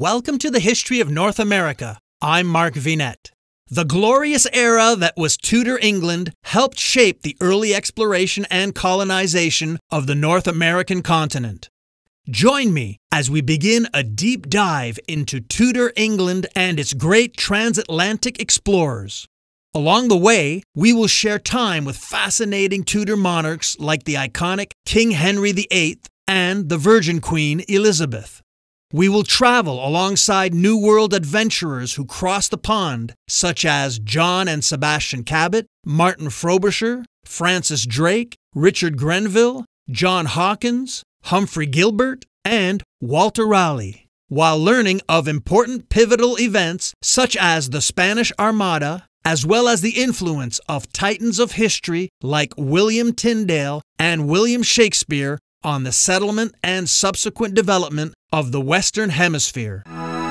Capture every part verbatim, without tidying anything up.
Welcome to the History of North America. I'm Mark Vinet. The glorious era that was Tudor England helped shape the early exploration and colonization of the North American continent. Join me as we begin a deep dive into Tudor England and its great transatlantic explorers. Along the way, we will share time with fascinating Tudor monarchs like the iconic King Henry the Eighth and the Virgin Queen Elizabeth. We will travel alongside New World adventurers who crossed the pond, such as John and Sebastian Cabot, Martin Frobisher, Francis Drake, Richard Grenville, John Hawkins, Humphrey Gilbert, and Walter Raleigh, while learning of important pivotal events such as the Spanish Armada, as well as the influence of titans of history like William Tyndale and William Shakespeare on the settlement and subsequent development of the Western Hemisphere.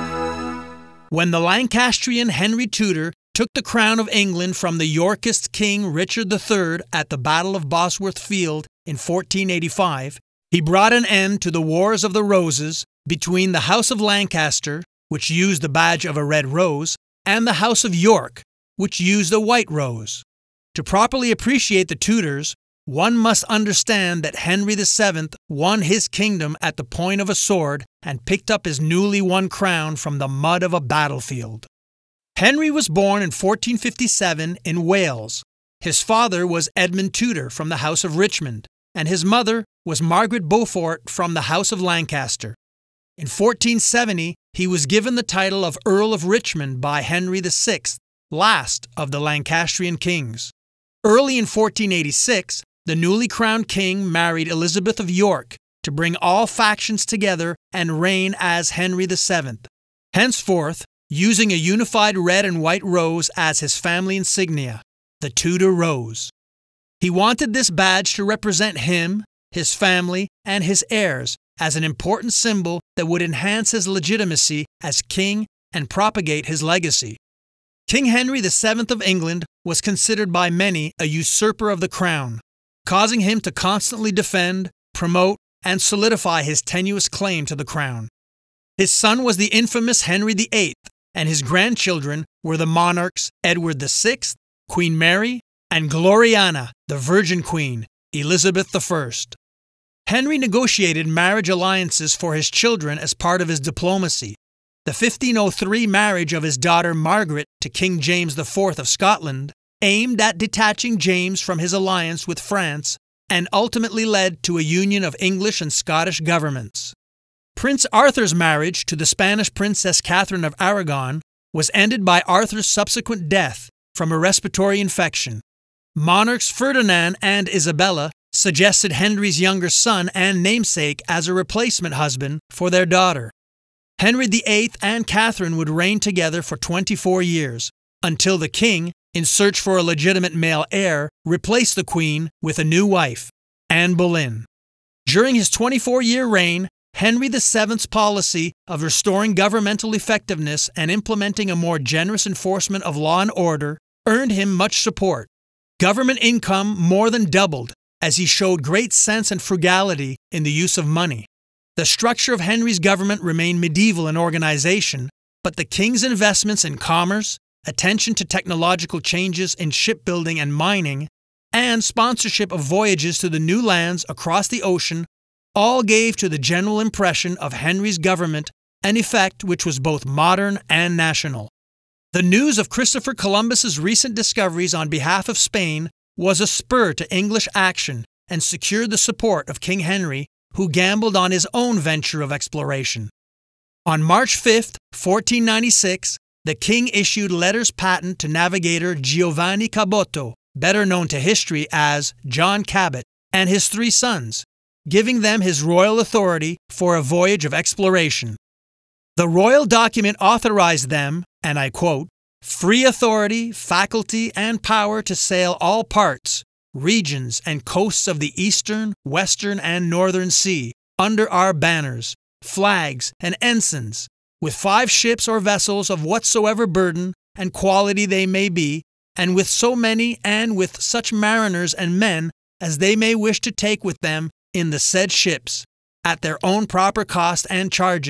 When the Lancastrian Henry Tudor took the crown of England from the Yorkist King Richard the Third at the Battle of Bosworth Field in fourteen eighty-five, he brought an end to the Wars of the Roses between the House of Lancaster, which used the badge of a red rose, and the House of York, which used a white rose. To properly appreciate the Tudors, one must understand that Henry the Seventh won his kingdom at the point of a sword and picked up his newly won crown from the mud of a battlefield. Henry was born in fourteen fifty-seven in Wales. His father was Edmund Tudor from the House of Richmond, and his mother was Margaret Beaufort from the House of Lancaster. In fourteen seventy, he was given the title of Earl of Richmond by Henry the Sixth, last of the Lancastrian kings. Early in fourteen eighty-six, the newly crowned king married Elizabeth of York to bring all factions together and reign as Henry the Seventh, henceforth using a unified red and white rose as his family insignia, the Tudor rose. He wanted this badge to represent him, his family, and his heirs as an important symbol that would enhance his legitimacy as king and propagate his legacy. King Henry the Seventh of England was considered by many a usurper of the crown, causing him to constantly defend, promote, and solidify his tenuous claim to the crown. His son was the infamous Henry the Eighth, and his grandchildren were the monarchs Edward the Sixth, Queen Mary, and Gloriana, the Virgin Queen, Elizabeth the First. Henry negotiated marriage alliances for his children as part of his diplomacy. The fifteen oh three marriage of his daughter Margaret to King James the Fourth of Scotland aimed at detaching James from his alliance with France and ultimately led to a union of English and Scottish governments. Prince Arthur's marriage to the Spanish Princess Catherine of Aragon was ended by Arthur's subsequent death from a respiratory infection. Monarchs Ferdinand and Isabella suggested Henry's younger son and namesake as a replacement husband for their daughter. Henry the Eighth and Catherine would reign together for twenty-four years, until the king, in search for a legitimate male heir, replaced the queen with a new wife, Anne Boleyn. During his twenty-four-year reign, Henry the Seventh's policy of restoring governmental effectiveness and implementing a more generous enforcement of law and order earned him much support. Government income more than doubled as he showed great sense and frugality in the use of money. The structure of Henry's government remained medieval in organization, but the king's investments in commerce, attention to technological changes in shipbuilding and mining, and sponsorship of voyages to the new lands across the ocean all gave to the general impression of Henry's government an effect which was both modern and national. The news of Christopher Columbus's recent discoveries on behalf of Spain was a spur to English action and secured the support of King Henry, who gambled on his own venture of exploration. On March fifth, fourteen ninety-six, the king issued letters patent to navigator Giovanni Caboto, better known to history as John Cabot, and his three sons, giving them his royal authority for a voyage of exploration. The royal document authorized them, and I quote, "free authority, faculty, and power to sail all parts, regions, and coasts of the eastern, western, and northern sea, under our banners, flags, and ensigns, with five ships or vessels of whatsoever burden and quality they may be, and with so many and with such mariners and men as they may wish to take with them in the said ships, at their own proper cost and charges,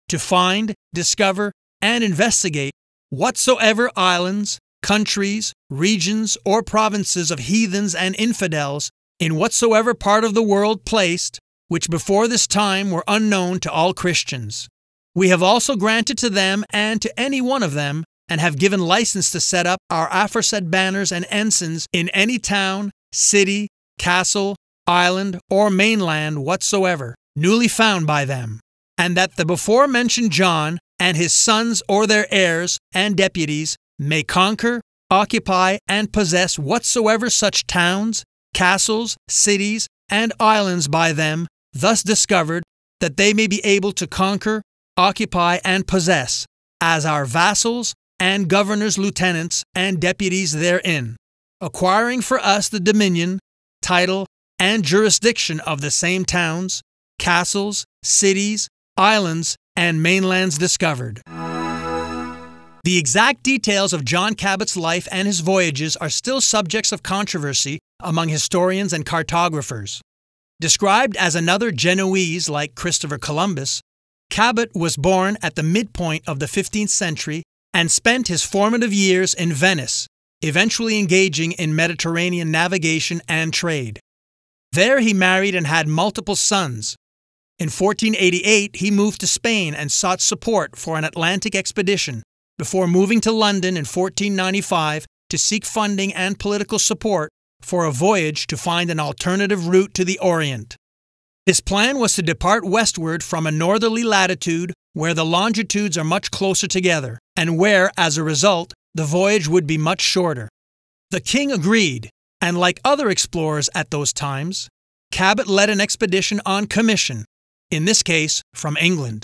to find, discover, and investigate whatsoever islands, countries, regions, or provinces of heathens and infidels in whatsoever part of the world placed, which before this time were unknown to all Christians. We have also granted to them and to any one of them, and have given license to set up our aforesaid banners and ensigns in any town, city, castle, island, or mainland whatsoever, newly found by them, and that the before-mentioned John and his sons or their heirs and deputies may conquer, occupy, and possess whatsoever such towns, castles, cities, and islands by them thus discovered, that they may be able to conquer, occupy, and possess, as our vassals and governors' lieutenants and deputies therein, acquiring for us the dominion, title, and jurisdiction of the same towns, castles, cities, islands, and mainlands discovered. The exact details of John Cabot's life and his voyages are still subjects of controversy among historians and cartographers. Described as another Genoese like Christopher Columbus, Cabot was born at the midpoint of the fifteenth century and spent his formative years in Venice, eventually engaging in Mediterranean navigation and trade. There he married and had multiple sons. In fourteen eighty-eight, he moved to Spain and sought support for an Atlantic expedition, before moving to London in fourteen ninety-five to seek funding and political support for a voyage to find an alternative route to the Orient. His plan was to depart westward from a northerly latitude where the longitudes are much closer together, and where, as a result, the voyage would be much shorter. The king agreed, and like other explorers at those times, Cabot led an expedition on commission, in this case from England.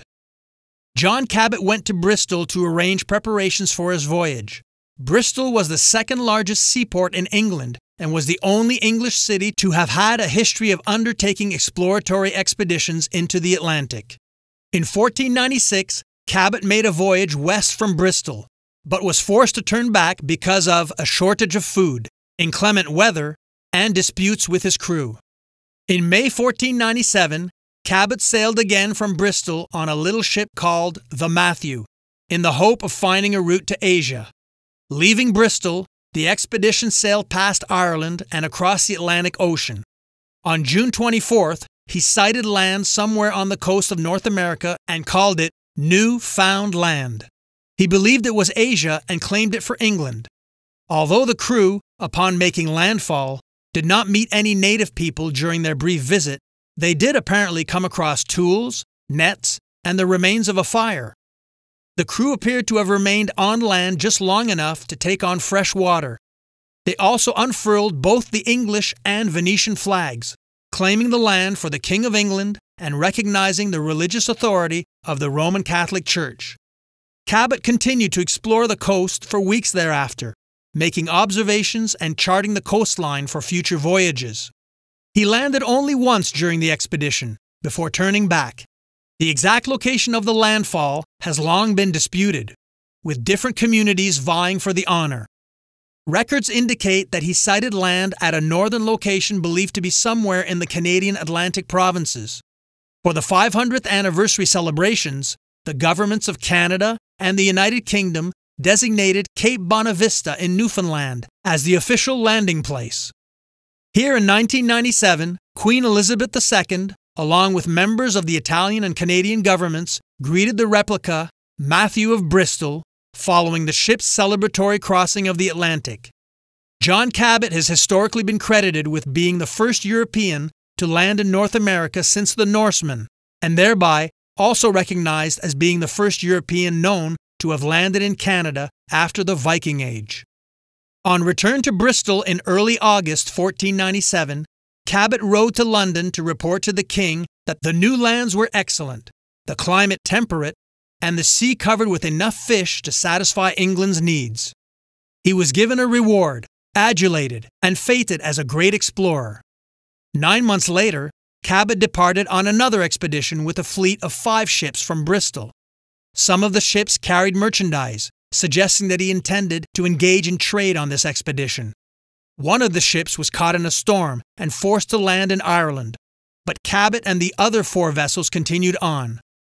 John Cabot went to Bristol to arrange preparations for his voyage. Bristol was the second largest seaport in England and was the only English city to have had a history of undertaking exploratory expeditions into the Atlantic. In fourteen ninety-six, Cabot made a voyage west from Bristol, but was forced to turn back because of a shortage of food, inclement weather, and disputes with his crew. In May fourteen ninety-seven, Cabot sailed again from Bristol on a little ship called the Matthew, in the hope of finding a route to Asia. Leaving Bristol, the expedition sailed past Ireland and across the Atlantic Ocean. On June twenty-fourth, he sighted land somewhere on the coast of North America and called it New Found Land. He believed it was Asia and claimed it for England. Although the crew, upon making landfall, did not meet any native people during their brief visit, they did apparently come across tools, nets, and the remains of a fire. The crew appeared to have remained on land just long enough to take on fresh water. They also unfurled both the English and Venetian flags, claiming the land for the King of England and recognizing the religious authority of the Roman Catholic Church. Cabot continued to explore the coast for weeks thereafter, making observations and charting the coastline for future voyages. He landed only once during the expedition, before turning back. The exact location of the landfall has long been disputed, with different communities vying for the honor. Records indicate that he sighted land at a northern location believed to be somewhere in the Canadian Atlantic provinces. For the five hundredth anniversary celebrations, the governments of Canada and the United Kingdom designated Cape Bonavista in Newfoundland as the official landing place. Here in nineteen ninety-seven, Queen Elizabeth the Second, along with members of the Italian and Canadian governments, greeted the replica Matthew of Bristol following the ship's celebratory crossing of the Atlantic. John Cabot has historically been credited with being the first European to land in North America since the Norsemen, and thereby also recognized as being the first European known to have landed in Canada after the Viking Age. On return to Bristol in early August fourteen ninety-seven, Cabot rode to London to report to the king that the new lands were excellent, the climate temperate, and the sea covered with enough fish to satisfy England's needs. He was given a reward, adulated, and feted as a great explorer. Nine months later, Cabot departed on another expedition with a fleet of five ships from Bristol. Some of the ships carried merchandise, suggesting that he intended to engage in trade on this expedition. One of the ships was caught in a storm and forced to land in Ireland, but Cabot and the other four vessels continued on.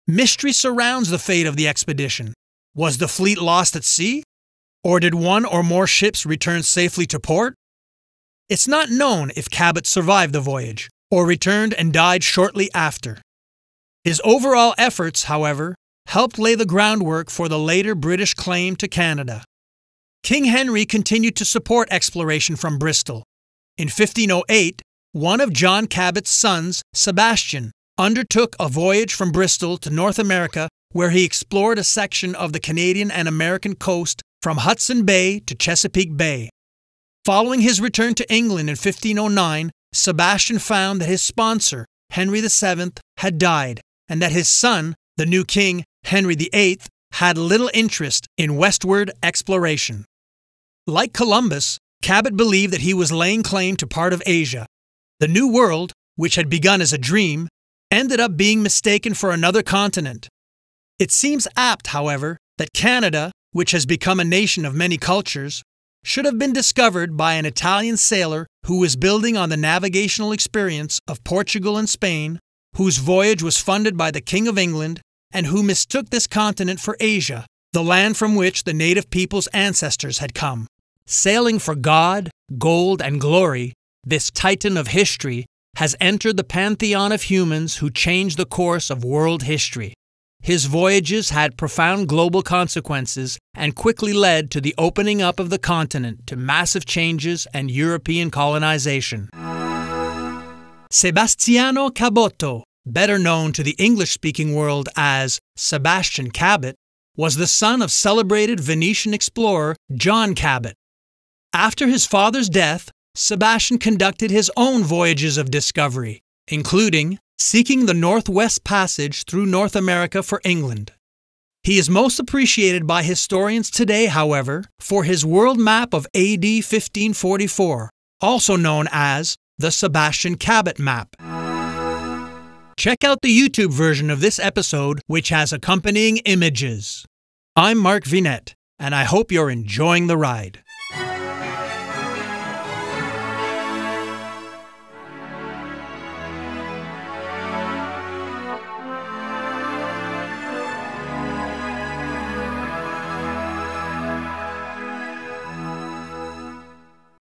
Mystery surrounds the fate of the expedition. Was the fleet lost at sea? Or did one or more ships return safely to port? It's not known if Cabot survived the voyage, or returned and died shortly after. His overall efforts, however, helped lay the groundwork for the later British claim to Canada. King Henry continued to support exploration from Bristol. In fifteen oh eight, one of John Cabot's sons, Sebastian, undertook a voyage from Bristol to North America where he explored a section of the Canadian and American coast from Hudson Bay to Chesapeake Bay. Following his return to England in fifteen oh nine, Sebastian found that his sponsor, Henry the Seventh, had died, and that his son, the new king, Henry the Eighth, had little interest in westward exploration. Like Columbus, Cabot believed that he was laying claim to part of Asia. The New World, which had begun as a dream, ended up being mistaken for another continent. It seems apt, however, that Canada, which has become a nation of many cultures, should have been discovered by an Italian sailor who was building on the navigational experience of Portugal and Spain, whose voyage was funded by the King of England, and who mistook this continent for Asia, the land from which the native people's ancestors had come. Sailing for God, gold, and glory, this titan of history has entered the pantheon of humans who changed the course of world history. His voyages had profound global consequences and quickly led to the opening up of the continent to massive changes and European colonization. Sebastiano Caboto, better known to the English-speaking world as Sebastian Cabot, was the son of celebrated Venetian explorer John Cabot. After his father's death, Sebastian conducted his own voyages of discovery, including seeking the Northwest Passage through North America for England. He is most appreciated by historians today, however, for his world map of A D fifteen forty-four, also known as the Sebastian Cabot Map. Check out the YouTube version of this episode, which has accompanying images. I'm Mark Vinet, and I hope you're enjoying the ride.